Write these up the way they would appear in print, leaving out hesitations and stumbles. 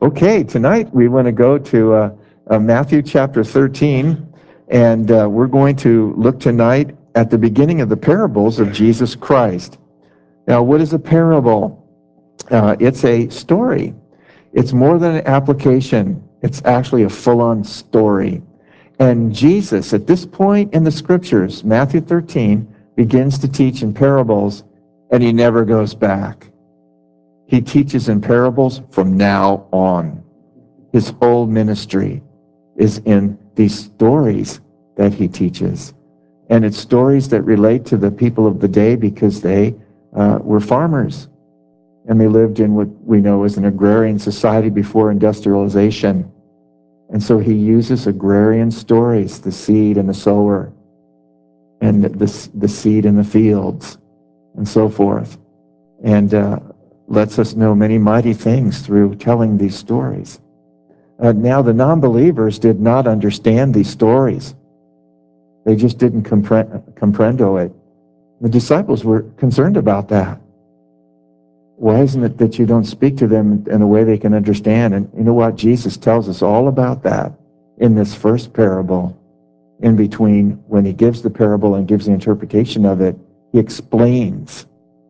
Okay, tonight we want to go to Matthew chapter 13, and we're going to look tonight at the beginning of the parables of Jesus Christ. Now, what is a parable? It's a story. It's more than an application. It's actually a full-on story. And Jesus, at this point in the scriptures, Matthew 13, begins to teach in parables, and he never goes back. He teaches in parables from now on. His whole ministry is in these stories that he teaches. And it's stories that relate to the people of the day because they were farmers. And they lived in what we know as an agrarian society before industrialization. And so he uses agrarian stories, the seed and the sower, and the seed in the fields, and so forth. And lets us know many mighty things through telling these stories. Now, the non-believers did not understand these stories. They just didn't comprendo it. The disciples were concerned about that. Why isn't it that you don't speak to them in a way they can understand? And you know what? Jesus tells us all about that in this first parable. In between, when he gives the parable and gives the interpretation of it, he explains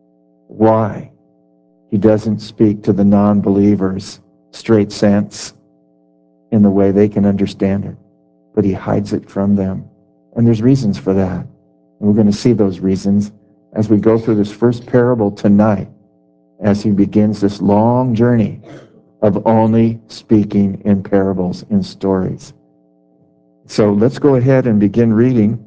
why he doesn't speak to the non-believers straight sense in the way they can understand it, but he hides it from them. And there's reasons for that. And we're going to see those reasons as we go through this first parable tonight, as he begins this long journey of only speaking in parables, in stories. So let's go ahead and begin reading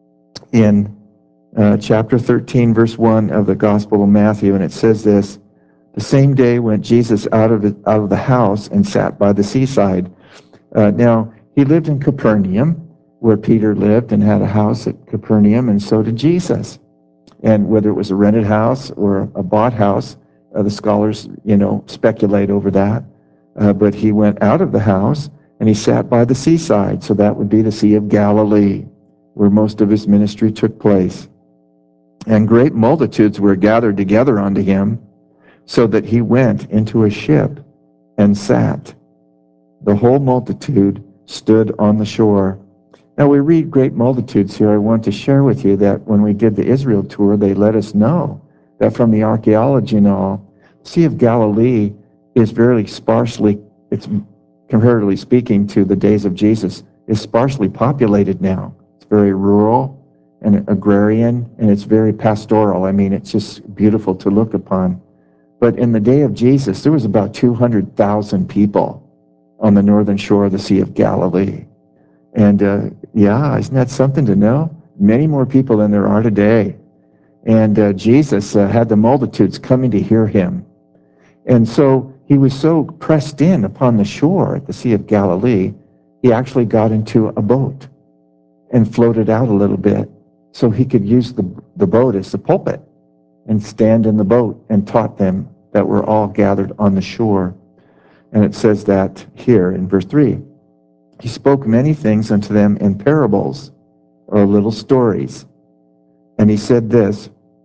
in chapter 13, verse 1 of the Gospel of Matthew, and it says this: The same day went Jesus out of the house and sat by the seaside. Now, he lived in Capernaum, where Peter lived and had a house at Capernaum, and so did Jesus. And whether it was a rented house or a bought house, the scholars, speculate over that. But he went out of the house and he sat by the seaside. So that would be the Sea of Galilee, where most of his ministry took place. And great multitudes were gathered together unto him, so that he went into a ship and sat. The whole multitude stood on the shore. Now we read great multitudes here. I want to share with you that when we did the Israel tour, they let us know that from the archaeology and all, Sea of Galilee is very sparsely, it's comparatively speaking to the days of Jesus, is sparsely populated now. It's very rural and agrarian, and it's very pastoral. I mean, it's just beautiful to look upon. But in the day of Jesus, there was about 200,000 people on the northern shore of the Sea of Galilee. And isn't that something to know? Many more people than there are today. And Jesus had the multitudes coming to hear him. And so he was so pressed in upon the shore at the Sea of Galilee, he actually got into a boat and floated out a little bit so he could use the boat as the pulpit and stand in the boat and taught them that were all gathered on the shore. And it says that here in verse 3. He spoke many things unto them in parables, or little stories. And he said this: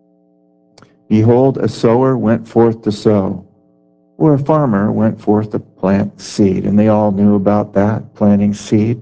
Behold, a sower went forth to sow, or a farmer went forth to plant seed. And they all knew about that, planting seed.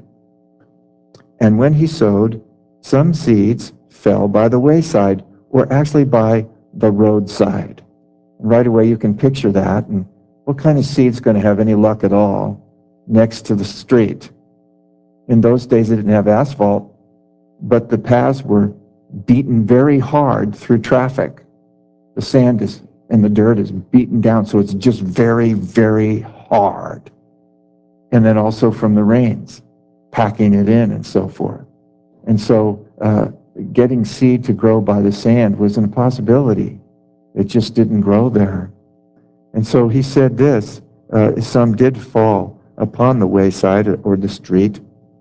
And when he sowed, some seeds fell by the wayside, or actually by the roadside. And right away you can picture that. And what kind of seed's going to have any luck at all next to the street? In those days, they didn't have asphalt, but the paths were beaten very hard through traffic. The sand and the dirt is beaten down, so it's just very, very hard. And then also from the rains, packing it in and so forth. And so getting seed to grow by the sand was an impossibility. It just didn't grow there. And so he said this: some did fall upon the wayside or the street.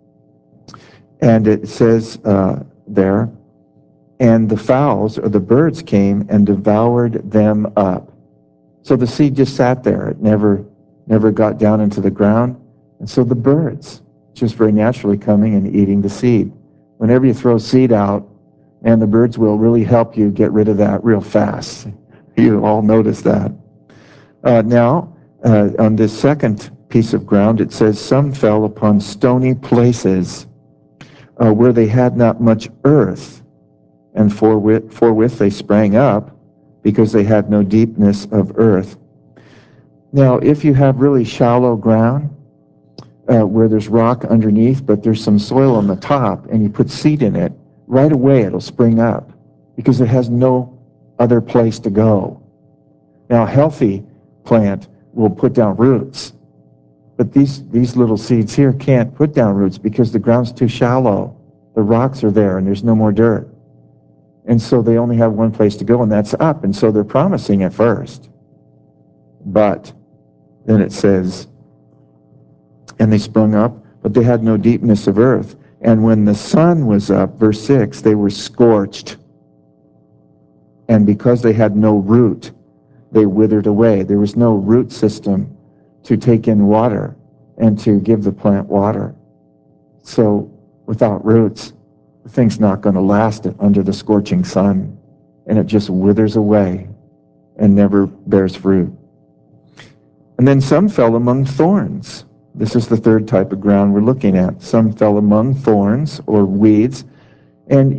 And it says there, and the fowls or the birds came and devoured them up. So the seed just sat there. It never got down into the ground. And so the birds, just very naturally coming and eating the seed. Whenever you throw seed out, and the birds will really help you get rid of that real fast. You all notice that. Now, on this second piece of ground, it says, some fell upon stony places where they had not much earth, and forthwith they sprang up, because they had no deepness of earth. Now, if you have really shallow ground, where there's rock underneath, but there's some soil on the top, and you put seed in it, right away it'll spring up, because it has no other place to go. Now, a healthy plant will put down roots, but these little seeds here can't put down roots because the ground's too shallow. The rocks are there, and there's no more dirt. And so they only have one place to go, and that's up. And so they're promising at first. But then it says, and they sprung up, but they had no deepness of earth. And when the sun was up, verse 6, they were scorched. And because they had no root, they withered away. There was no root system to take in water and to give the plant water. So without roots, the thing's not going to last under the scorching sun, and it just withers away and never bears fruit. And then some fell among thorns. This is the third type of ground we're looking at. Some fell among thorns or weeds. And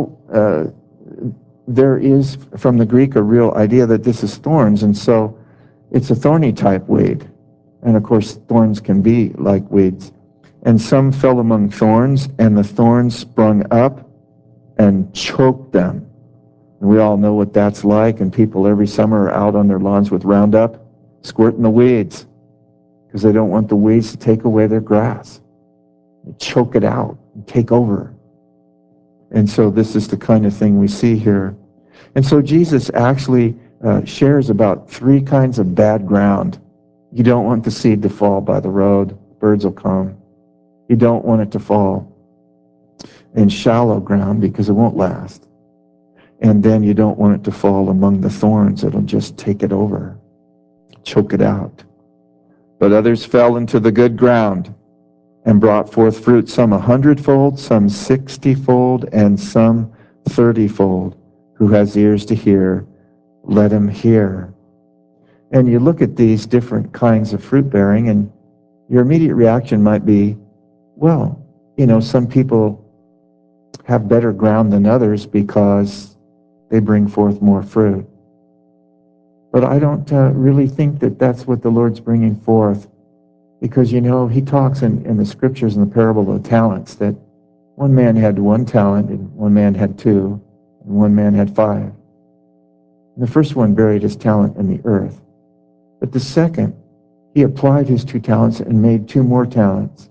there is, from the Greek, a real idea that this is thorns, and so it's a thorny type weed. And of course, thorns can be like weeds. And some fell among thorns, and the thorns sprung up and choked them. And we all know what that's like, and people every summer are out on their lawns with Roundup, squirting the weeds, because they don't want the weeds to take away their grass. They choke it out and take over. And so this is the kind of thing we see here. And so Jesus actually shares about three kinds of bad ground. You don't want the seed to fall by the road. Birds will come. You don't want it to fall in shallow ground because it won't last. And then you don't want it to fall among the thorns. It'll just take it over, choke it out. But others fell into the good ground and brought forth fruit, some 100-fold, some 60-fold, and some 30-fold. Who has ears to hear, let him hear. And you look at these different kinds of fruit bearing, and your immediate reaction might be, well, some people have better ground than others because they bring forth more fruit. But I don't really think that that's what the Lord's bringing forth, because, he talks in the scriptures in the parable of the talents that one man had 1 talent and one man had 2 and one man had 5. And the first one buried his talent in the earth. But the second, he applied his 2 talents and made 2 more talents.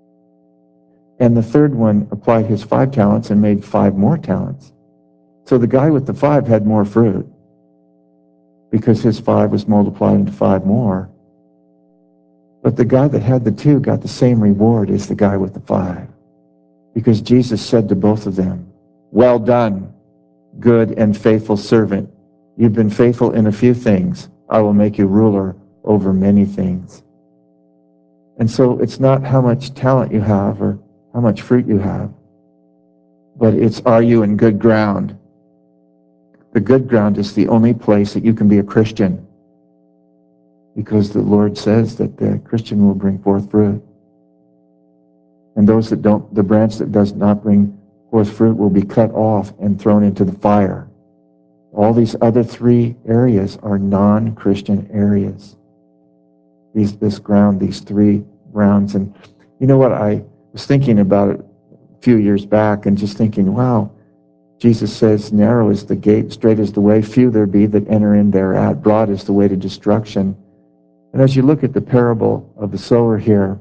And the third one applied his 5 talents and made 5 more talents. So the guy with the 5 had more fruit because his 5 was multiplied into 5 more. But the guy that had the 2 got the same reward as the guy with the 5, because Jesus said to both of them, well done, good and faithful servant. You've been faithful in a few things. I will make you ruler over many things. And so it's not how much talent you have or how much fruit you have, but it's, are you in good ground? The good ground is the only place that you can be a Christian, because the Lord says that the Christian will bring forth fruit. And those that don't, the branch that does not bring forth fruit will be cut off and thrown into the fire. All these other 3 areas are non-Christian areas. This ground, these 3 grounds. And you know what? I was thinking about it a few years back and just thinking, wow, Jesus says, narrow is the gate, straight is the way, few there be that enter in thereat, broad is the way to destruction. And as you look at the parable of the sower here,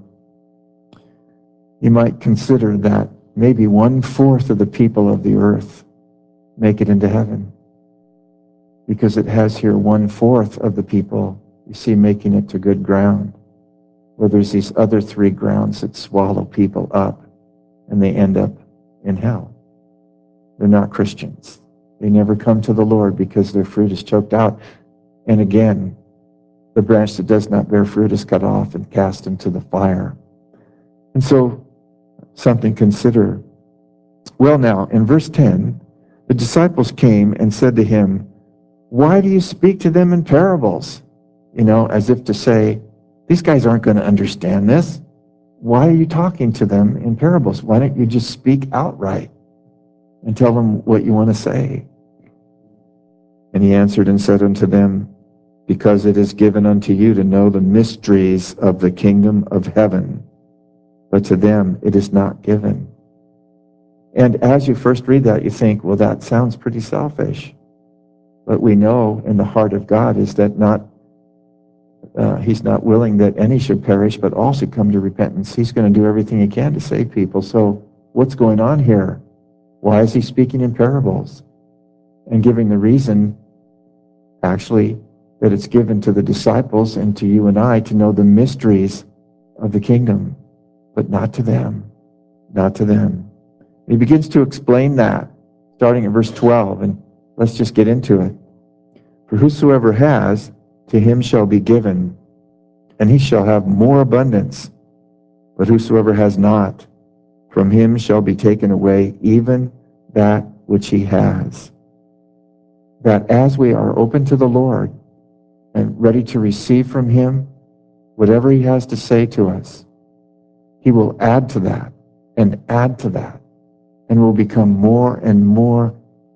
you might consider that maybe 1/4 of the people of the earth make it into heaven, because it has here 1/4 of the people, you see, making it to good ground, where there's these other 3 grounds that swallow people up and they end up in hell. They're not Christians. They never come to the Lord because their fruit is choked out. And again, the branch that does not bear fruit is cut off and cast into the fire. And so, something to consider. Well, now, in verse 10, the disciples came and said to him, why do you speak to them in parables? As if to say, these guys aren't going to understand this. Why are you talking to them in parables? Why don't you just speak outright and tell them what you want to say? And he answered and said unto them, because it is given unto you to know the mysteries of the kingdom of heaven, but to them it is not given. And as you first read that, you think, well, that sounds pretty selfish. But we know in the heart of God is that he's not willing that any should perish, but all should come to repentance. He's going to do everything he can to save people. So what's going on here? Why is he speaking in parables? And giving the reason, actually, that it's given to the disciples and to you and I to know the mysteries of the kingdom, but not to them. Not to them. He begins to explain that, starting at verse 12, and let's just get into it. For whosoever has, to him shall be given, and he shall have more abundance. But whosoever has not, from him shall be taken away even that which he has. That as we are open to the Lord and ready to receive from him whatever he has to say to us, he will add to that and add to that, and will become more and more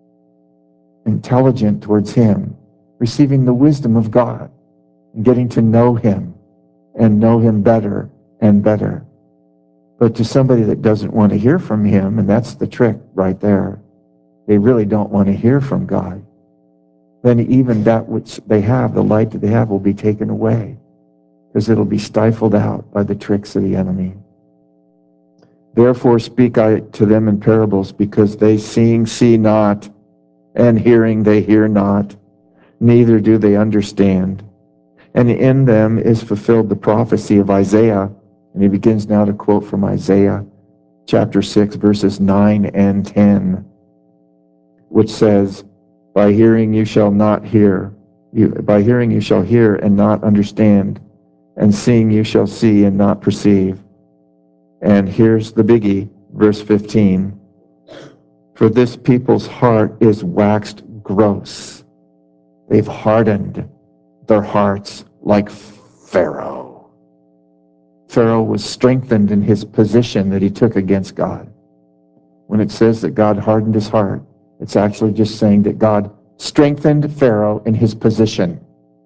intelligent towards him, receiving the wisdom of God and getting to know him and know him better and better. But to somebody that doesn't want to hear from him, and that's the trick right there, they really don't want to hear from God, then even that which they have, the light that they have, will be taken away, because it'll be stifled out by the tricks of the enemy. Therefore speak I to them in parables, because they seeing see not, and hearing they hear not, neither do they understand. And in them is fulfilled the prophecy of Isaiah. And he begins now to quote from Isaiah chapter 6, verses 9 and 10, which says, by hearing you shall not hear, by hearing you shall hear and not understand, and seeing you shall see and not perceive. And here's the biggie, verse 15. For this people's heart is waxed gross. They've hardened their hearts like Pharaoh. Pharaoh was strengthened in his position that he took against God. When it says that God hardened his heart, it's actually just saying that God strengthened Pharaoh in his position.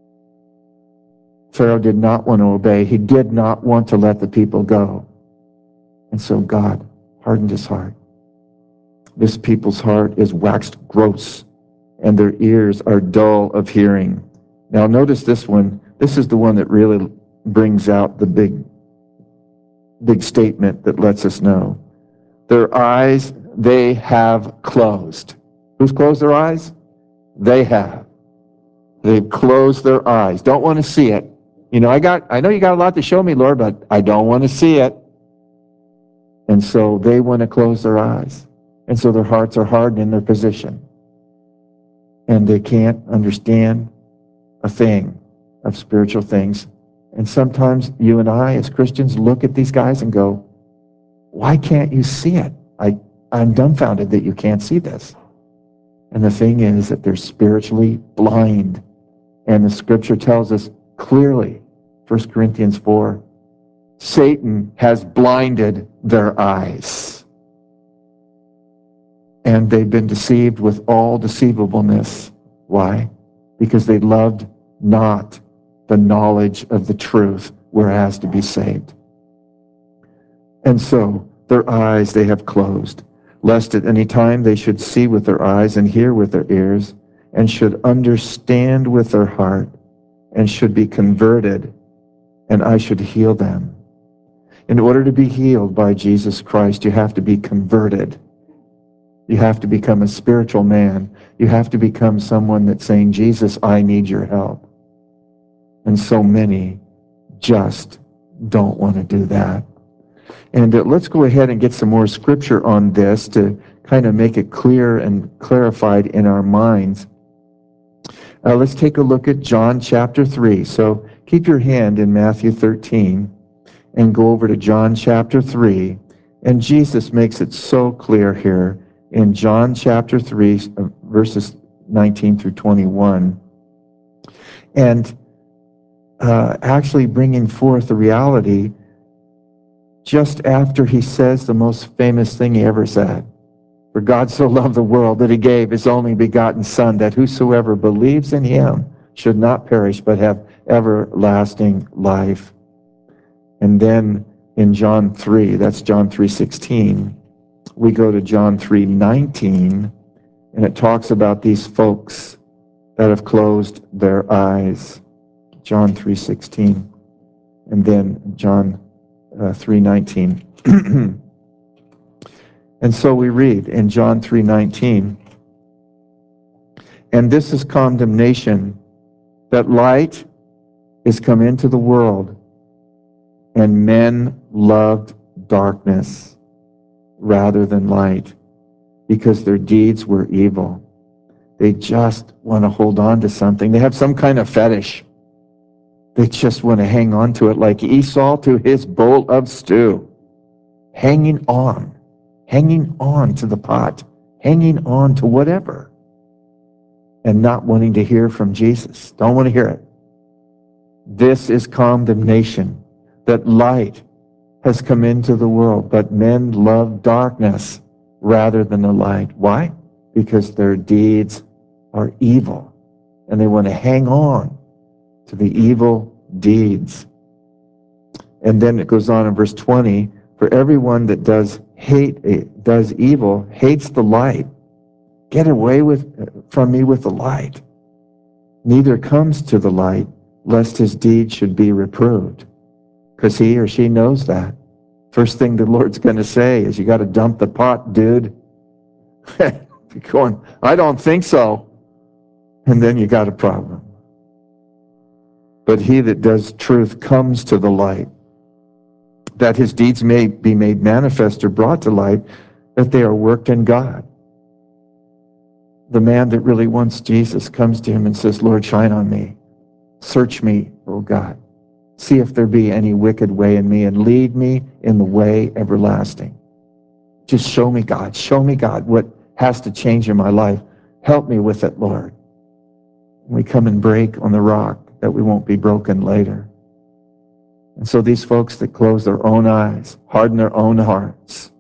Pharaoh did not want to obey. He did not want to let the people go. And so God hardened his heart. This people's heart is waxed gross, and their ears are dull of hearing. Now notice this one. This is the one that really brings out the big statement that lets us know. Their eyes they have closed. Who's closed their eyes? They have. They've closed their eyes. Don't want to see it. You know, I know you got a lot to show me, Lord, but I don't want to see it. And so they want to close their eyes. And so their hearts are hardened in their position. And they can't understand a thing of spiritual things. And sometimes you and I, as Christians, look at these guys and go, why can't you see it? I'm dumbfounded that you can't see this. And the thing is that they're spiritually blind. And the scripture tells us clearly, 1 Corinthians 4, Satan has blinded their eyes. And they've been deceived with all deceivableness. Why? Because they loved not the knowledge of the truth, whereas to be saved. And so their eyes they have closed, lest at any time they should see with their eyes and hear with their ears, and should understand with their heart, and should be converted, and I should heal them. In order to be healed by Jesus Christ, you have to be converted. You have to become a spiritual man. You have to become someone that's saying, Jesus, I need your help. And so many just don't want to do that. And let's go ahead and get some more scripture on this to kind of make it clear and clarified in our minds. Let's take a look at John chapter 3. So keep your hand in Matthew 13 and go over to John chapter 3. And Jesus makes it so clear here in John chapter 3, verses 19 through 21. And actually bringing forth the reality just after he says the most famous thing he ever said. For God so loved the world that he gave his only begotten Son, that whosoever believes in him should not perish, but have everlasting life. And then in John 3, that's John 3:16, we go to John 3:19, and it talks about these folks that have closed their eyes. John 3:16, and then John 3:19. And so we read in John 3:19, and this is condemnation, that light is come into the world, and men loved darkness rather than light, because their deeds were evil. They just want to hold on to something. They have some kind of fetish. They just want to hang on to it like Esau to his bowl of stew. Hanging on to the pot, hanging on to whatever, and not wanting to hear from Jesus. Don't want to hear it. This is condemnation, that light has come into the world, but men love darkness rather than the light. Why? Because their deeds are evil, and they want to hang on to the evil deeds. And then it goes on in verse 20, for everyone that does evil hates the light. Get away from me with the light. Neither comes to the light, lest his deed should be reproved. Because he or she knows that. First thing the Lord's going to say is, you got to dump the pot, dude. You're going, I don't think so. And then you got a problem. But he that does truth comes to the light, that his deeds may be made manifest or brought to light, that they are worked in God. The man that really wants Jesus comes to him and says, Lord, shine on me. Search me, O God. See if there be any wicked way in me, and lead me in the way everlasting. Just show me, God. Show me, God, what has to change in my life. Help me with it, Lord. We come and break on the rock that we won't be broken later. And so these folks that close their own eyes, harden their own hearts,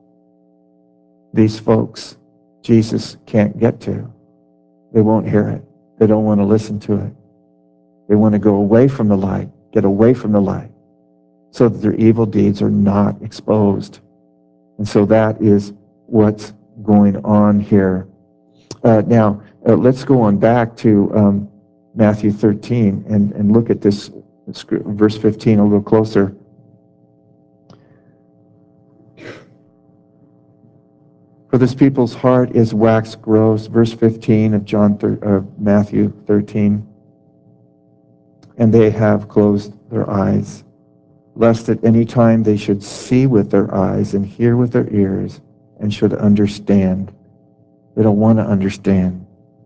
these folks, Jesus can't get to. They won't hear it. They don't want to listen to it. They want to go away from the light, get away from the light, so that their evil deeds are not exposed. And so that is what's going on here. Now, let's go on back to Matthew 13 and look at this verse 15 a little closer. For this people's heart is waxed gross, verse 15 of Matthew 13. And they have closed their eyes, lest at any time they should see with their eyes and hear with their ears and should understand. They don't want to understand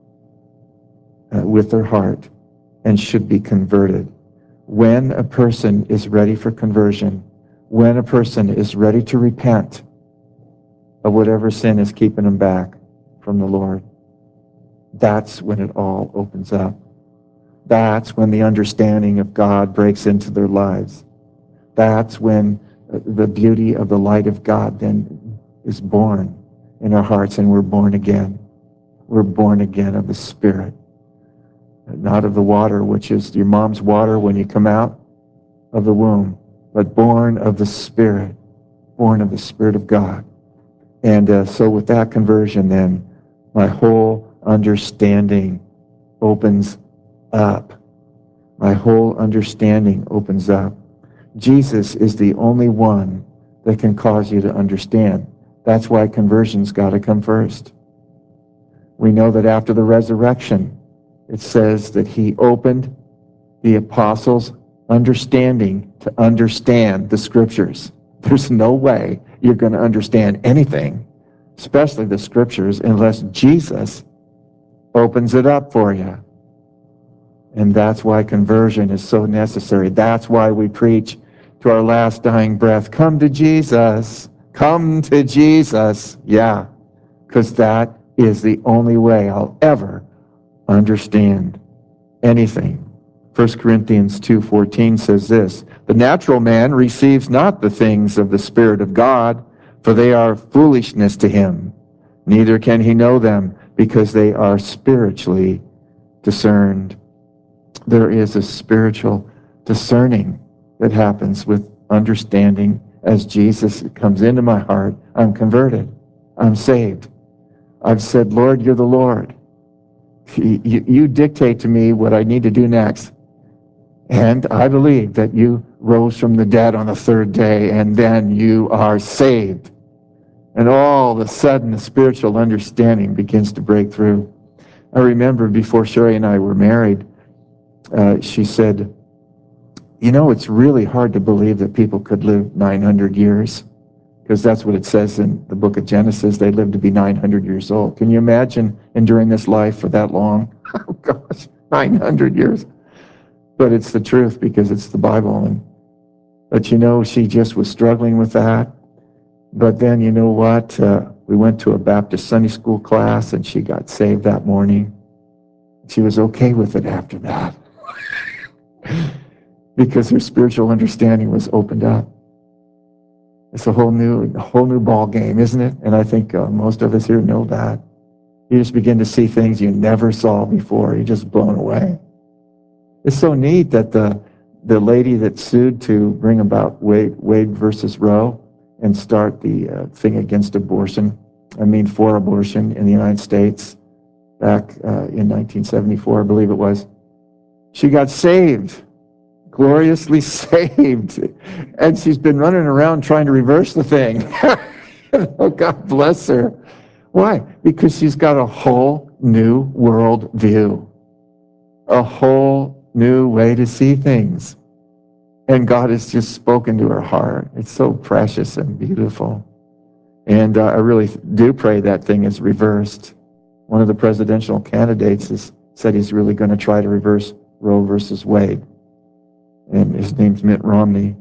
with their heart and should be converted. When a person is ready for conversion, when a person is ready to repent of whatever sin is keeping them back from the Lord, that's when it all opens up. That's when the understanding of God breaks into their lives. That's when the beauty of the light of God then is born in our hearts, and we're born again. We're born again of the Spirit, not of the water, which is your mom's water when you come out of the womb, but born of the Spirit of God. And so with that conversion, then, my whole understanding opens up. My whole understanding opens up. Jesus is the only one that can cause you to understand. That's why conversion's got to come first. We know that after the resurrection, it says that he opened the apostles' understanding to understand the scriptures. There's no way you're going to understand anything, especially the scriptures, unless Jesus opens it up for you. And that's why conversion is so necessary. That's why we preach to our last dying breath, come to Jesus, come to Jesus. Yeah, because that is the only way I'll ever understand anything. 1 Corinthians 2:14 says this, "The natural man receives not the things of the Spirit of God, for they are foolishness to him. Neither can he know them, because they are spiritually discerned." There is a spiritual discerning that happens with understanding as Jesus comes into my heart. I'm converted. I'm saved. I've said, "Lord, you're the Lord. You dictate to me what I need to do next." And I believe that you rose from the dead on the third day, and then you are saved. And all of a sudden, the spiritual understanding begins to break through. I remember before Sherry and I were married, she said, "You know, it's really hard to believe that people could live 900 years, because that's what it says in the book of Genesis. They lived to be 900 years old. Can you imagine enduring this life for that long?" Oh, gosh, 900 years. But it's the truth, because it's the Bible. But you know, she just was struggling with that. But then, you know what? We went to a Baptist Sunday school class, and she got saved that morning. She was okay with it after that, because her spiritual understanding was opened up. It's a whole new ball game, isn't it? And I think most of us here know that. You just begin to see things you never saw before. You're just blown away. It's so neat that the lady that sued to bring about Wade versus Roe and start the thing against abortion, for abortion in the United States back in 1974, I believe it was, she got saved, gloriously saved. And she's been running around trying to reverse the thing. Oh, God bless her. Why? Because she's got a whole new world view, a whole new way to see things. And God has just spoken to her heart. It's so precious and beautiful. And I really do pray that thing is reversed. One of the presidential candidates has said he's really going to try to reverse Roe versus Wade. And his name's Mitt Romney.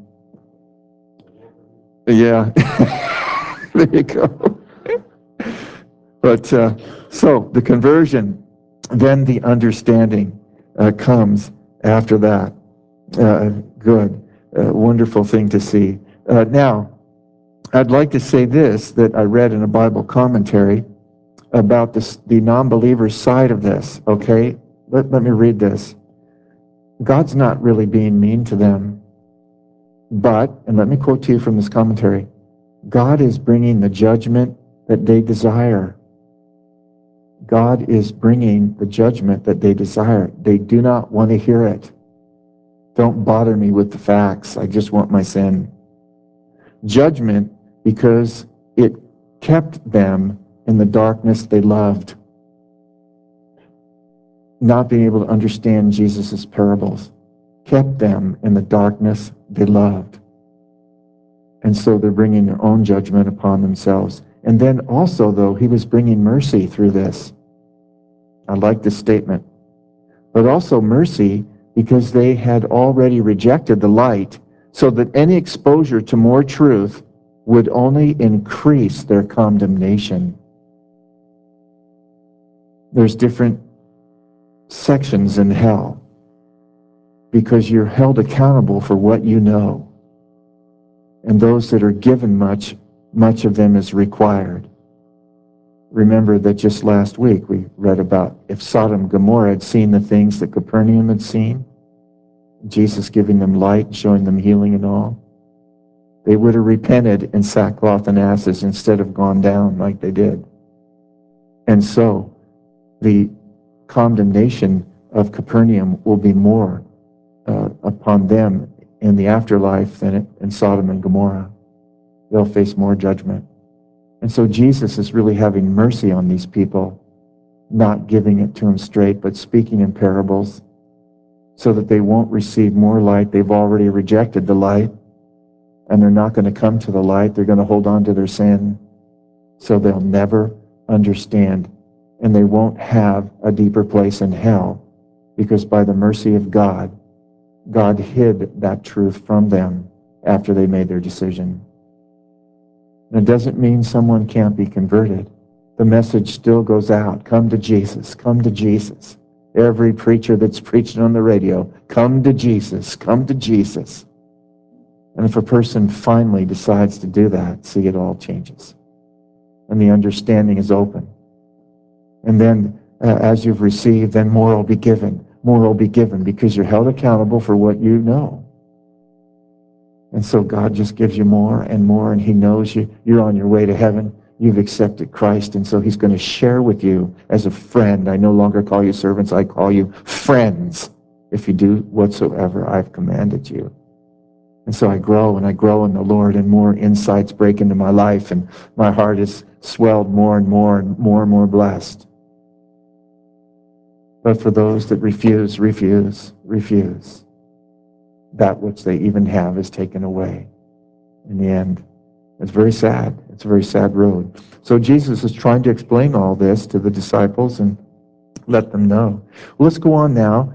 Yeah. There you go. But so the conversion, then the understanding comes after that. Good. Wonderful thing to see. Now, I'd like to say this that I read in a Bible commentary about the non-believer's side of this, okay? Let me read this. God's not really being mean to them, but, and let me quote to you from this commentary, God is bringing the judgment that they desire. God is bringing the judgment that they desire. They do not want to hear it. Don't bother me with the facts. I just want my sin. Judgment because it kept them in the darkness they loved, not being able to understand Jesus' parables, kept them in the darkness they loved. And so they're bringing their own judgment upon themselves. And then also, though, he was bringing mercy through this. I like this statement. But also mercy because they had already rejected the light, so that any exposure to more truth would only increase their condemnation. There's different sections in hell because you're held accountable for what you know. And those that are given much, much of them is required. Remember that just last week we read about if Sodom and Gomorrah had seen the things that Capernaum had seen, Jesus giving them light, showing them healing and all, they would have repented in sackcloth and ashes instead of gone down like they did. And so the condemnation of Capernaum will be more upon them in the afterlife than in Sodom and Gomorrah. They'll face more judgment. And so Jesus is really having mercy on these people, not giving it to them straight, but speaking in parables so that they won't receive more light. They've already rejected the light, and they're not going to come to the light. They're going to hold on to their sin, so they'll never understand, and they won't have a deeper place in hell, because by the mercy of God, God hid that truth from them after they made their decision. And it doesn't mean someone can't be converted. The message still goes out. Come to Jesus. Come to Jesus. Every preacher that's preaching on the radio, come to Jesus, come to Jesus. And if a person finally decides to do that, see, it all changes. And the understanding is open. And then as you've received, then more will be given. More will be given because you're held accountable for what you know. And so God just gives you more and more, and he knows you're on your way to heaven. You've accepted Christ, and so he's going to share with you as a friend. I no longer call you servants, I call you friends, if you do whatsoever I've commanded you. And so I grow and I grow in the Lord, and more insights break into my life, and my heart is swelled more and more and more blessed. But for those that refuse, that which they even have is taken away. In the end, it's very sad. It's a very sad road. So Jesus is trying to explain all this to the disciples and let them know. Well, let's go on now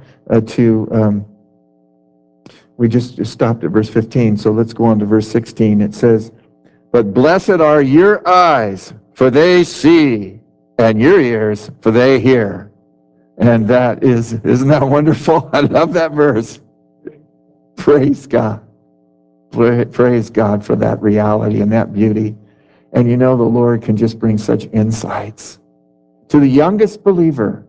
we just stopped at verse 15, so let's go on to verse 16. It says, "But blessed are your eyes, for they see, and your ears, for they hear." And isn't that wonderful? I love that verse. Praise God. Praise God for that reality and that beauty. And the Lord can just bring such insights. To the youngest believer,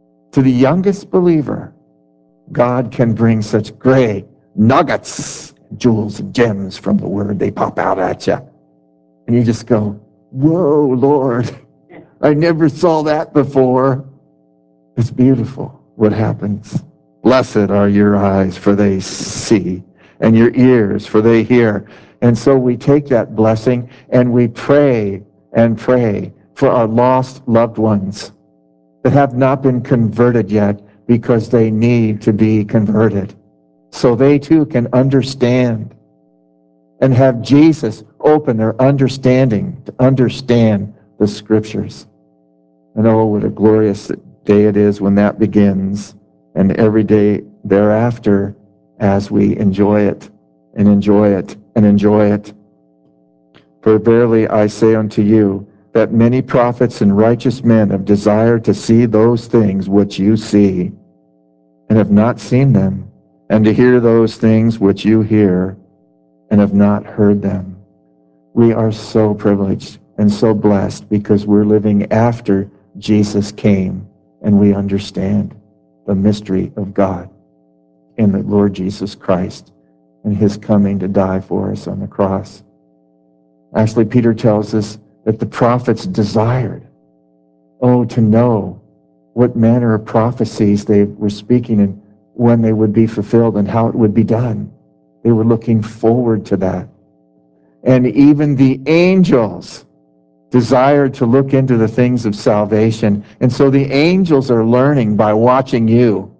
God can bring such great nuggets, jewels and gems from the Word. They pop out at you. And you just go, whoa, Lord, I never saw that before. It's beautiful what happens. Blessed are your eyes, for they see, and your ears, for they hear. And so we take that blessing and we pray and pray for our lost loved ones that have not been converted yet because they need to be converted. So they too can understand and have Jesus open their understanding to understand the Scriptures. And oh, what a glorious day it is when that begins, and every day thereafter as we enjoy it and enjoy it and enjoy it. For verily I say unto you, that many prophets and righteous men have desired to see those things which you see, and have not seen them, and to hear those things which you hear, and have not heard them. We are so privileged and so blessed because we're living after Jesus came, and we understand the mystery of God in the Lord Jesus Christ and his coming to die for us on the cross. Actually, Peter tells us that the prophets desired, to know what manner of prophecies they were speaking and when they would be fulfilled and how it would be done. They were looking forward to that. And even the angels desired to look into the things of salvation. And so the angels are learning by watching you.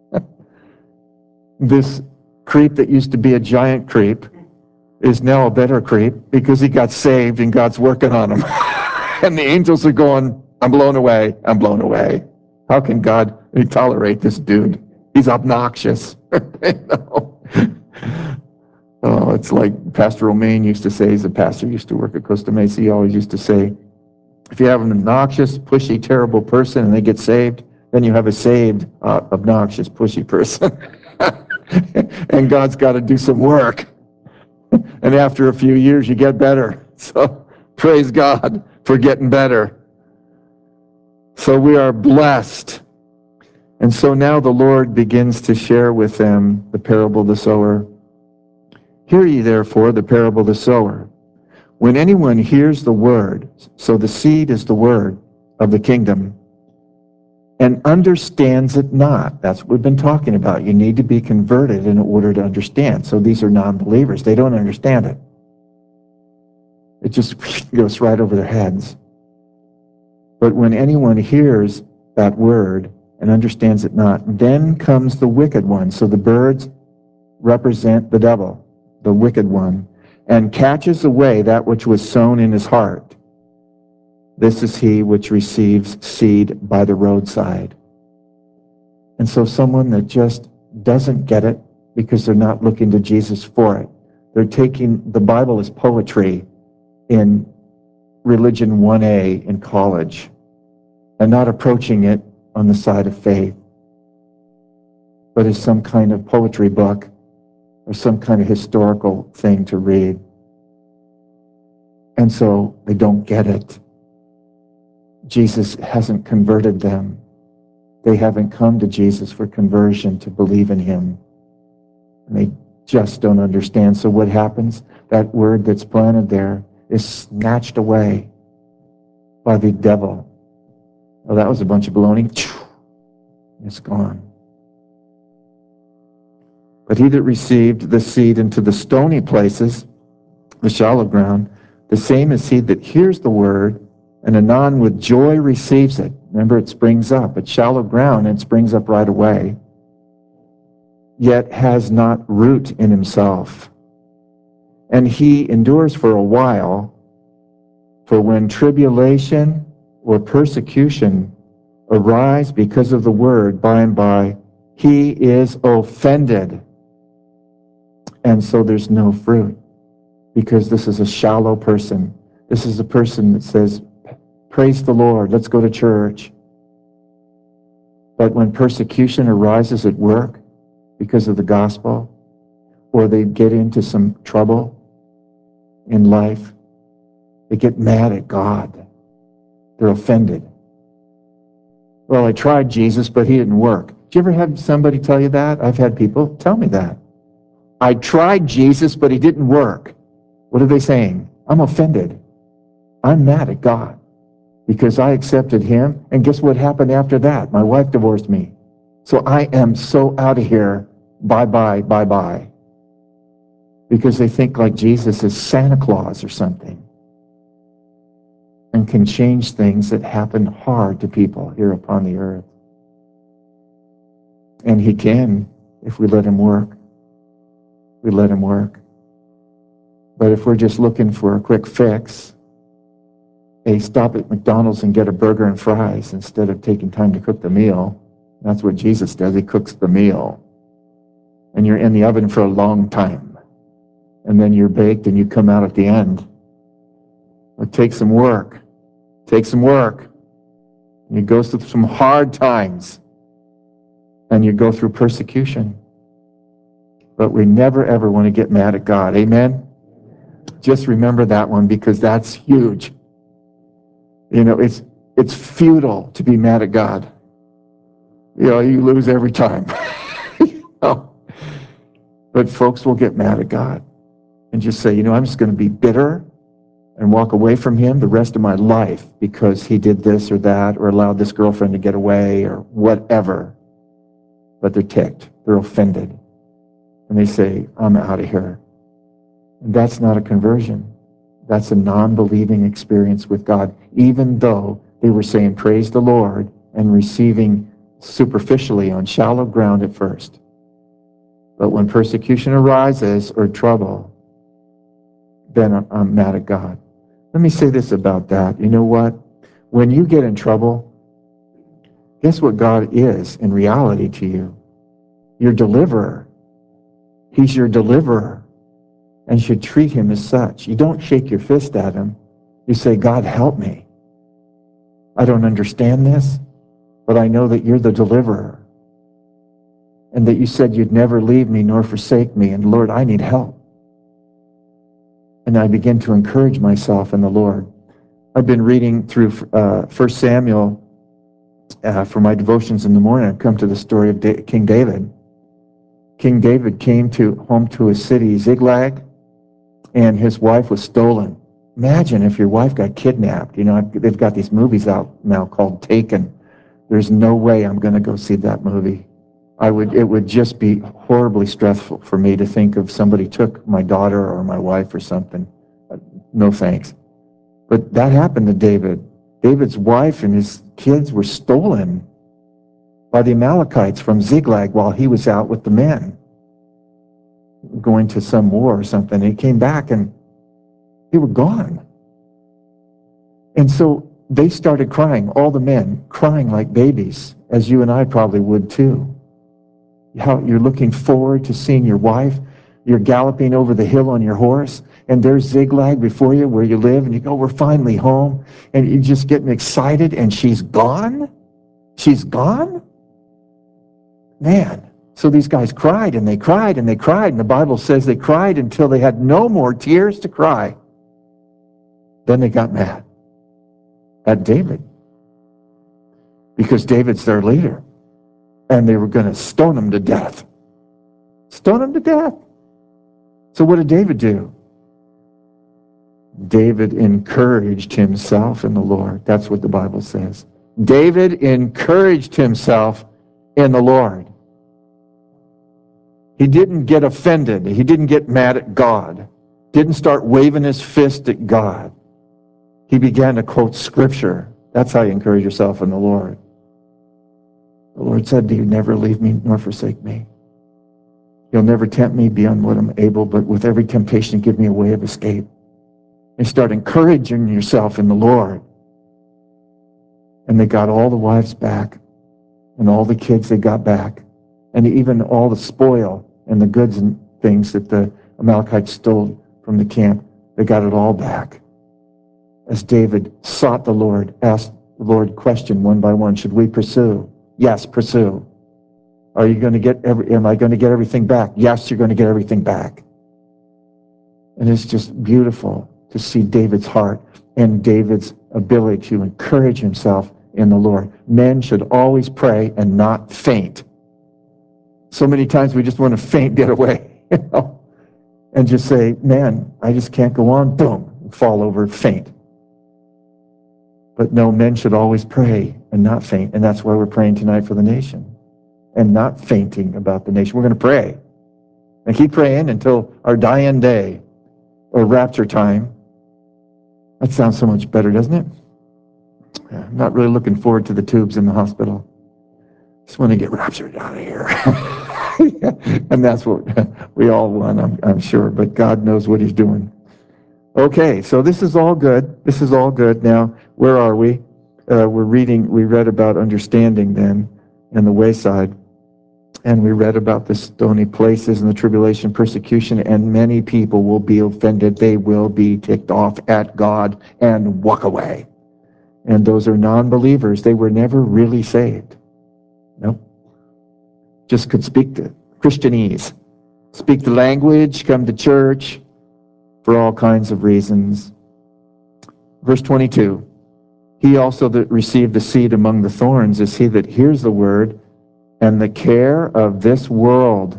This creep that used to be a giant creep is now a better creep because he got saved and God's working on him. And the angels are going, I'm blown away. I'm blown away. How can God tolerate this dude? He's obnoxious. No. Oh, it's like Pastor Romaine used to say. He's a pastor, used to work at Costa Mesa. He always used to say, if you have an obnoxious, pushy, terrible person and they get saved, then you have a saved, obnoxious, pushy person. And God's got to do some work. And after a few years, you get better. So praise God for getting better. So we are blessed. And so now the Lord begins to share with them the parable of the sower. Hear ye therefore the parable of the sower. When anyone hears the word, so the seed is the word of the kingdom, and understands it not. That's what we've been talking about. You need to be converted in order to understand. So these are non-believers. They don't understand it. It just goes right over their heads. But when anyone hears that word and understands it not, then comes the wicked one. So the birds represent the devil, the wicked one, and catches away that which was sown in his heart. This is he which receives seed by the roadside. And so someone that just doesn't get it because they're not looking to Jesus for it. They're taking the Bible as poetry in Religion 1A in college and not approaching it on the side of faith. but as some kind of poetry book or some kind of historical thing to read. And so they don't get it. Jesus hasn't converted them. They haven't come to Jesus for conversion, to believe in him. And they just don't understand. So what happens? That word that's planted there is snatched away by the devil. Oh, that was a bunch of baloney. It's gone. But he that received the seed into the stony places, the shallow ground, the same is he that hears the word, and anon with joy receives it. Remember, it springs up. It's shallow ground, and it springs up right away. Yet has not root in himself. And he endures for a while, for when tribulation or persecution arise because of the word, by and by, he is offended. And so there's no fruit, because this is a shallow person. This is a person that says, praise the Lord, let's go to church. But when persecution arises at work because of the gospel, or they get into some trouble in life, they get mad at God. They're offended. Well, I tried Jesus, but he didn't work. Did you ever have somebody tell you that? I've had people tell me that. I tried Jesus, but he didn't work. What are they saying? I'm offended. I'm mad at God because I accepted him. And guess what happened after that? My wife divorced me. So I am so out of here. Bye-bye, bye-bye. Because they think like Jesus is Santa Claus or something and can change things that happen hard to people here upon the earth. And he can if we let him work. We let him work. But if we're just looking for a quick fix, hey, stop at McDonald's and get a burger and fries instead of taking time to cook the meal. That's what Jesus does. He cooks the meal. And you're in the oven for a long time. And then you're baked and you come out at the end. It takes some work. Take some work. And you go through some hard times. And you go through persecution. But we never, ever want to get mad at God. Amen? Just remember that one, because that's huge. You know, it's futile to be mad at God. You know, you lose every time. You know? But folks will get mad at God and just say, you know, I'm just going to be bitter and walk away from him the rest of my life because he did this or that or allowed this girlfriend to get away or whatever. But they're ticked. They're offended. And they say, I'm out of here. And that's not a conversion. That's a non-believing experience with God, even though they were saying, praise the Lord, and receiving superficially on shallow ground at first. But when persecution arises or trouble, then I'm mad at God. Let me say this about that. You know what? When you get in trouble, guess what God is in reality to you? Your deliverer. He's your deliverer, and you should treat him as such. You don't shake your fist at him. You say, God, help me. I don't understand this, but I know that you're the deliverer, and that you said you'd never leave me nor forsake me, and Lord, I need help. And I begin to encourage myself in the Lord. I've been reading through 1 Samuel for my devotions in the morning. I've come to the story of King David. King David came home to his city, Ziklag, and his wife was stolen. Imagine if your wife got kidnapped. You know, they've got these movies out now called Taken. There's no way I'm going to go see that movie. It would just be horribly stressful for me to think of somebody took my daughter or my wife or something. No thanks. But that happened to David. David's wife and his kids were stolen by the Amalekites from Ziklag while he was out with the men going to some war or something. He came back and they were gone. And so they started crying, all the men crying like babies, as you and I probably would too. How you're looking forward to seeing your wife. You're galloping over the hill on your horse, and there's Ziklag before you where you live, and you go, we're finally home. And you're just getting excited, and she's gone? She's gone? Man, So these guys cried and they cried and they cried, and the Bible says they cried until they had no more tears to cry. Then they got mad at David because David's their leader, and they were going to stone him to death. Stone him to death. So what did David do? David encouraged himself in the Lord. That's what the Bible says. David encouraged himself in the Lord. He didn't get offended. He didn't get mad at God. Didn't start waving his fist at God. He began to quote Scripture. That's how you encourage yourself in the Lord. The Lord said, "Do you never leave me nor forsake me? You'll never tempt me beyond what I'm able, but with every temptation, give me a way of escape." And start encouraging yourself in the Lord. And they got all the wives back, and all the kids they got back, and even all the spoil and the goods and things that the Amalekites stole from the camp. They got it all back. As David sought the Lord, asked the Lord question one by one, should we pursue? Yes, pursue. Are you going to get am I going to get everything back? Yes, you're going to get everything back. And it's just beautiful to see David's heart and David's ability to encourage himself in the Lord. Men should always pray and not faint. So many times we just want to faint, get away, and just say, man, I just can't go on. Boom, fall over, faint. But no, men should always pray and not faint. And that's why we're praying tonight for the nation and not fainting about the nation. We're going to pray and keep praying until our dying day or rapture time. That sounds so much better, doesn't it? I'm not really looking forward to the tubes in the hospital. Just want to get raptured out of here. And that's what we all want, I'm sure. But God knows what he's doing. Okay, so this is all good. This is all good. Now, where are we? We read about understanding then and the wayside. And we read about the stony places and the tribulation, persecution, and many people will be offended. They will be ticked off at God and walk away. And those are non-believers. They were never really saved. Nope. Just could speak the Christianese, speak the language, come to church for all kinds of reasons. Verse 22, he also that received the seed among the thorns is he that hears the word, and the care of this world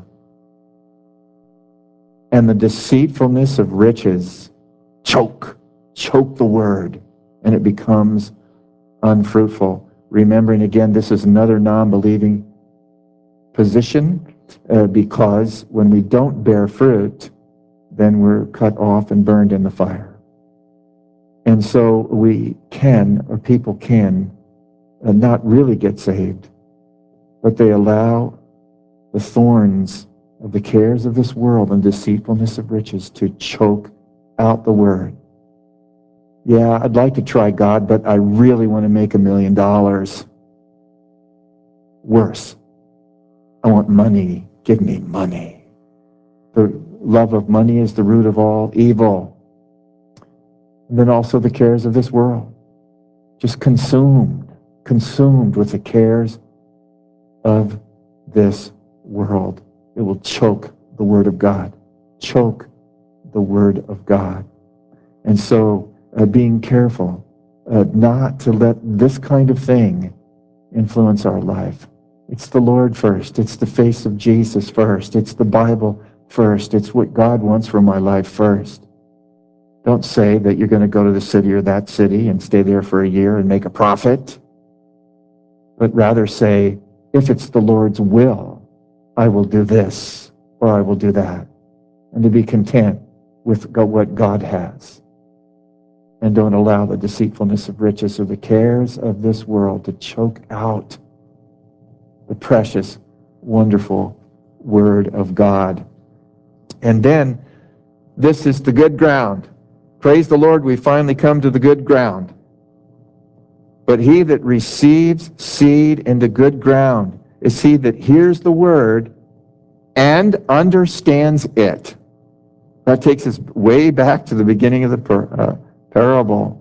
and the deceitfulness of riches choke the word, and it becomes unfruitful. Remembering again, this is another non-believing position, because when we don't bear fruit, then we're cut off and burned in the fire. And so we can, or people can, not really get saved, but they allow the thorns of the cares of this world and deceitfulness of riches to choke out the word. Yeah, I'd like to try God, but I really want to make $1 million. Worse, I want money. Give me money. The love of money is the root of all evil. And then also the cares of this world. Just consumed with the cares of this world. It will choke the word of God. Choke the word of God. And so being careful not to let this kind of thing influence our life. It's the Lord first. It's the face of Jesus first. It's the Bible first. It's what God wants for my life first. Don't say that you're going to go to the city or that city and stay there for a year and make a profit, but rather say, if it's the Lord's will, I will do this or I will do that, and to be content with what God has. And don't allow the deceitfulness of riches or the cares of this world to choke out the precious, wonderful Word of God. And then, this is the good ground. Praise the Lord, we finally come to the good ground. But he that receives seed into good ground is he that hears the word and understands it. That takes us way back to the beginning of the parable.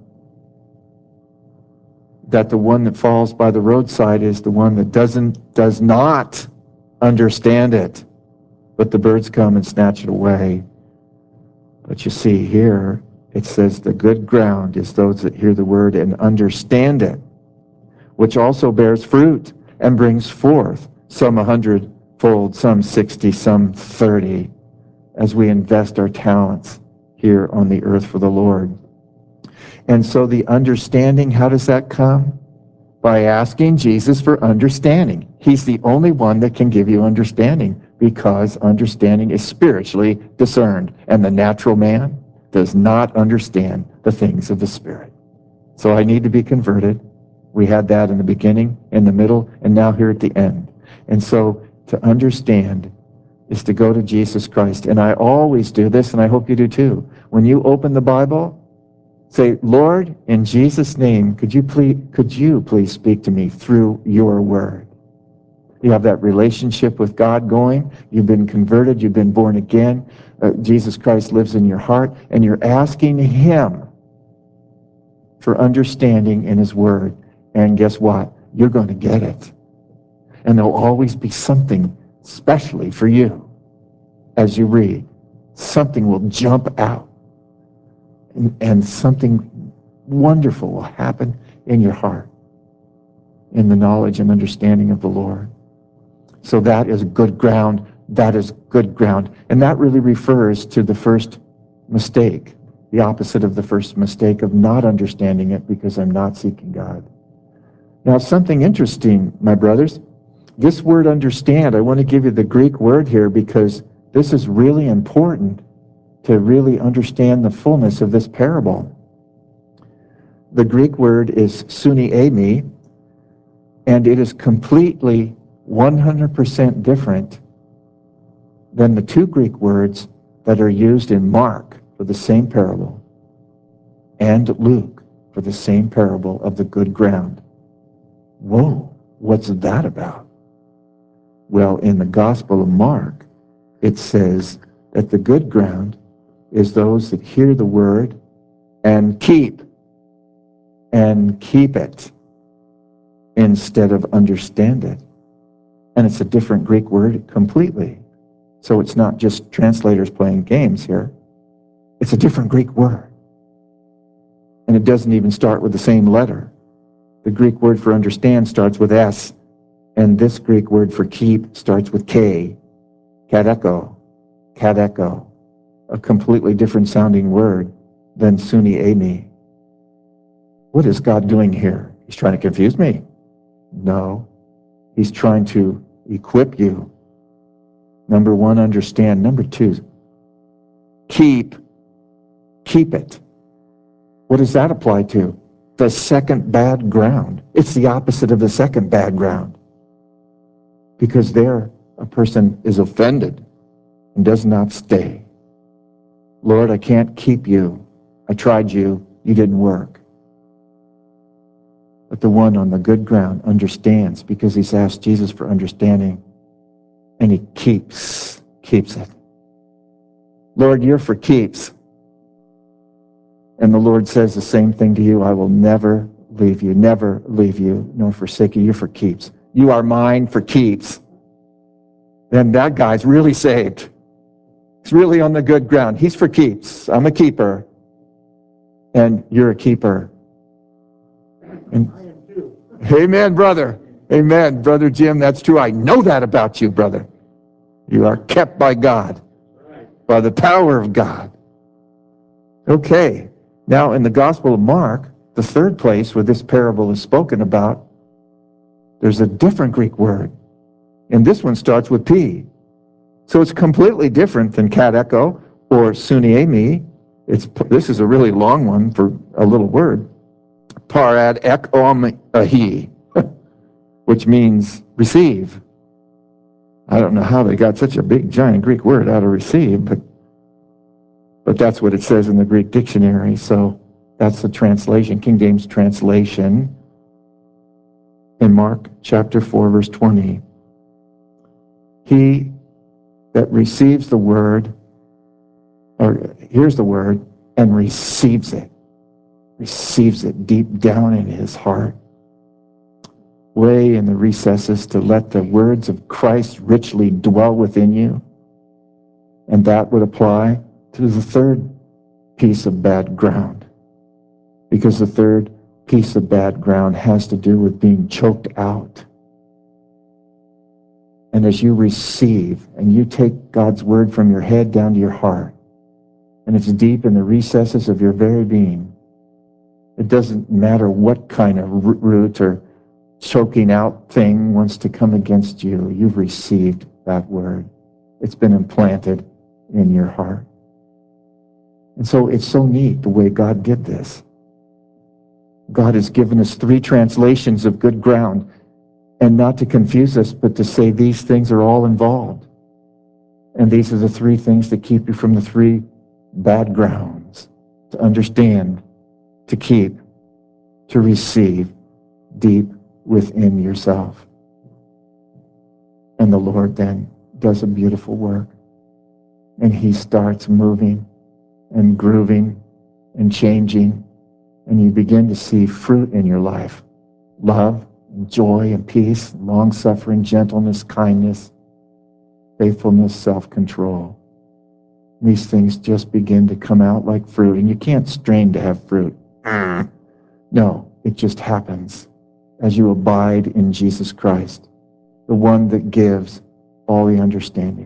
That the one that falls by the roadside is the one that does not understand it. But the birds come and snatch it away. But you see here, it says the good ground is those that hear the word and understand it, which also bears fruit and brings forth some 100-fold, some 60, some 30, as we invest our talents here on the earth for the Lord. And so the understanding, how does that come? By asking Jesus for understanding. He's the only one that can give you understanding, because understanding is spiritually discerned, and the natural man does not understand the things of the Spirit. So I need to be converted. We had that in the beginning, in the middle, and now here at the end. And so to understand is to go to Jesus Christ. And I always do this, and I hope you do too. When you open the Bible, say, Lord, in Jesus' name, could you please speak to me through your word? You have that relationship with God going. You've been converted. You've been born again. Jesus Christ lives in your heart, and you're asking him for understanding in his word. And guess what? You're going to get it. And there'll always be something specially for you as you read. Something will jump out, and something wonderful will happen in your heart in the knowledge and understanding of the Lord. So that is good ground. That is good ground. And that really refers to the first mistake, the opposite of the first mistake of not understanding it because I'm not seeking God. Now, something interesting, my brothers, this word understand, I want to give you the Greek word here because this is really important to really understand the fullness of this parable. The Greek word is suniemi, and it is completely 100% different than the two Greek words that are used in Mark for the same parable and Luke for the same parable of the good ground. Whoa, what's that about? Well, in the Gospel of Mark, it says that the good ground is those that hear the word and keep it instead of understand it. And it's a different Greek word completely. So it's not just translators playing games here. It's a different Greek word. And it doesn't even start with the same letter. The Greek word for understand starts with S, and this Greek word for keep starts with K, kadeko, a completely different sounding word than suniemi. What is God doing here? He's trying to confuse me? No. He's trying to equip you. Number one, understand. Number two, keep it. What does that apply to? The second bad ground. It's the opposite of the second bad ground. Because there, a person is offended and does not stay. Lord, I can't keep you. I tried you. You didn't work. But the one on the good ground understands because he's asked Jesus for understanding, and he keeps it. Lord, you're for keeps. And the Lord says the same thing to you. I will never leave you nor forsake you. You're for keeps. You are mine for keeps. Then that guy's really saved. He's really on the good ground. He's for keeps. I'm a keeper. And you're a keeper. And amen, brother. Amen, Brother Jim. That's true. I know that about you, brother. You are kept by God, by the power of God. Okay. Now, in the Gospel of Mark, the third place where this parable is spoken about, there's a different Greek word. And this one starts with P. So it's completely different than kadeko or suniemi. This is a really long one for a little word. Parad ekomahi, which means receive. I don't know how they got such a big, giant Greek word out of receive, but that's what it says in the Greek dictionary. So that's the translation, King James translation, in Mark chapter 4, verse 20. He that receives the word, or hears the word, and receives it deep down in his heart. way in the recesses to let the words of Christ richly dwell within you. And that would apply to the third piece of bad ground, because the third piece of bad ground has to do with being choked out. And as you receive and you take God's word from your head down to your heart, and it's deep in the recesses of your very being, it doesn't matter what kind of root or choking out thing wants to come against you. You've received that word. It's been implanted in your heart. And so it's so neat the way God did this. God has given us 3 translations of good ground, and not to confuse us, but to say these things are all involved. And these are the 3 things that keep you from the 3 bad grounds: to understand, to keep, to receive deep within yourself. And the Lord then does a beautiful work. And he starts moving and grooving and changing. And you begin to see fruit in your life: love, and joy, and peace, long-suffering, gentleness, kindness, faithfulness, self-control. These things just begin to come out like fruit. And you can't strain to have fruit. No, it just happens as you abide in Jesus Christ, the one that gives all the understanding.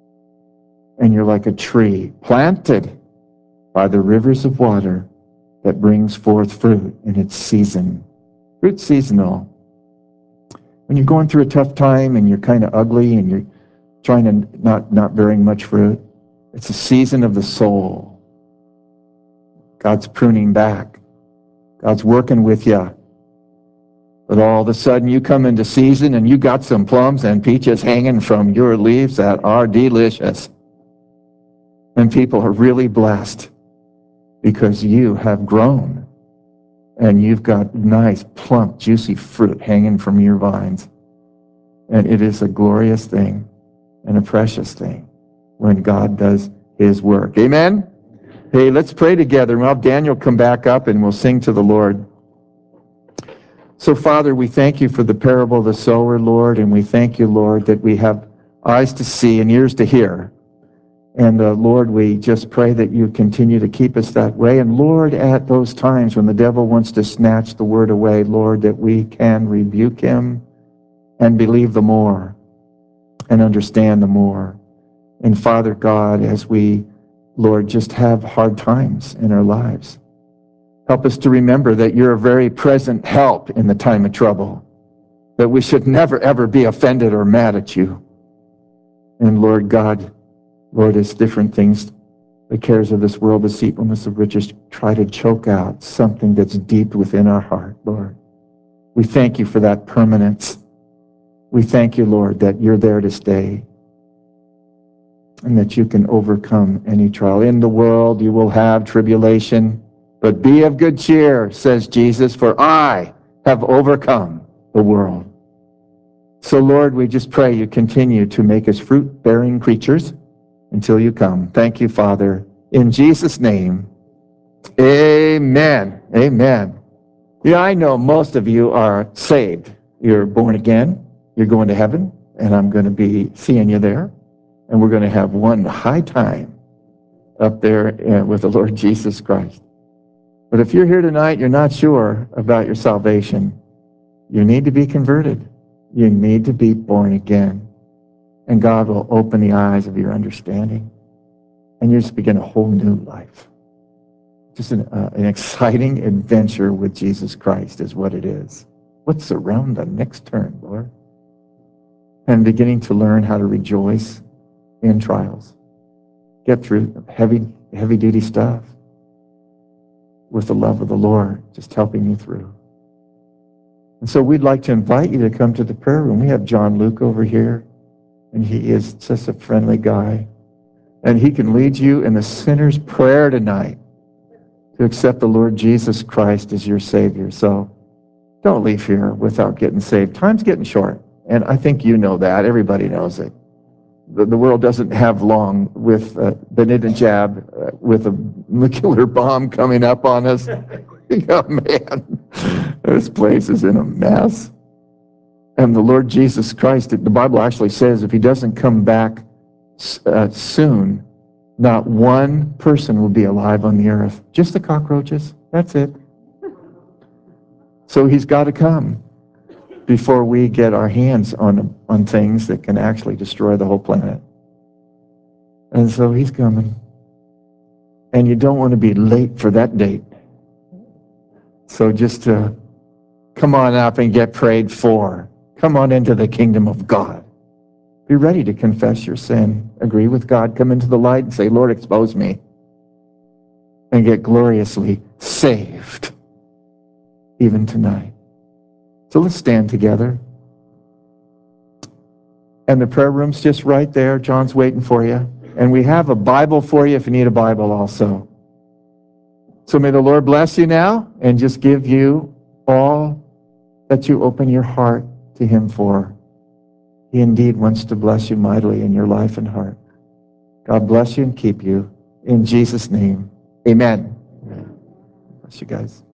And you're like a tree planted by the rivers of water that brings forth fruit in its season. Fruit's seasonal. When you're going through a tough time and you're kind of ugly and you're trying to not bearing much fruit, it's a season of the soul. God's pruning back. God's working with you. But all of a sudden you come into season and you got some plums and peaches hanging from your leaves that are delicious. And people are really blessed because you have grown and you've got nice, plump, juicy fruit hanging from your vines. And it is a glorious thing and a precious thing when God does his work. Amen? Hey, let's pray together. We'll have Daniel come back up and we'll sing to the Lord. So, Father, we thank you for the parable of the sower, Lord, and we thank you, Lord, that we have eyes to see and ears to hear. And, Lord, we just pray that you continue to keep us that way. And, Lord, at those times when the devil wants to snatch the word away, Lord, that we can rebuke him and believe the more and understand the more. And, Father God, as we, Lord, just have hard times in our lives, help us to remember that you're a very present help in the time of trouble, that we should never, ever be offended or mad at you. And, Lord God, Lord, as different things, the cares of this world, deceitfulness of riches, try to choke out something that's deep within our heart, Lord. We thank you for that permanence. We thank you, Lord, that you're there to stay and that you can overcome any trial. In the world you will have tribulation, but be of good cheer, says Jesus, for I have overcome the world. So, Lord, we just pray you continue to make us fruit-bearing creatures until you come. Thank you, Father. In Jesus' name, amen. Amen. Yeah, I know most of you are saved. You're born again. You're going to heaven, and I'm going to be seeing you there. And we're going to have one high time up there with the Lord Jesus Christ. But if you're here tonight, you're not sure about your salvation, you need to be converted. You need to be born again. And God will open the eyes of your understanding. And you just begin a whole new life. Just an exciting adventure with Jesus Christ is what it is. What's around the next turn, Lord? And beginning to learn how to rejoice in trials. Get through heavy-duty stuff with the love of the Lord, just helping you through. And so we'd like to invite you to come to the prayer room. We have John Luke over here, and he is just a friendly guy. And he can lead you in the sinner's prayer tonight to accept the Lord Jesus Christ as your Savior. So don't leave here without getting saved. Time's getting short, and I think you know that. Everybody knows it. The world doesn't have long with Benidajab, with a nuclear bomb coming up on us. Oh, man, this place is in a mess. And the Lord Jesus Christ, the Bible actually says if he doesn't come back soon, not one person will be alive on the earth. Just the cockroaches. That's it. So he's got to come before we get our hands on things that can actually destroy the whole planet. And so he's coming. And you don't want to be late for that date. So just come on up and get prayed for. Come on into the kingdom of God. Be ready to confess your sin. Agree with God. Come into the light and say, Lord, expose me. And get gloriously saved. Even tonight. So let's stand together. And the prayer room's just right there. John's waiting for you. And we have a Bible for you if you need a Bible also. So may the Lord bless you now and just give you all that you open your heart to him for. He indeed wants to bless you mightily in your life and heart. God bless you and keep you. In Jesus' name, amen. Bless you guys.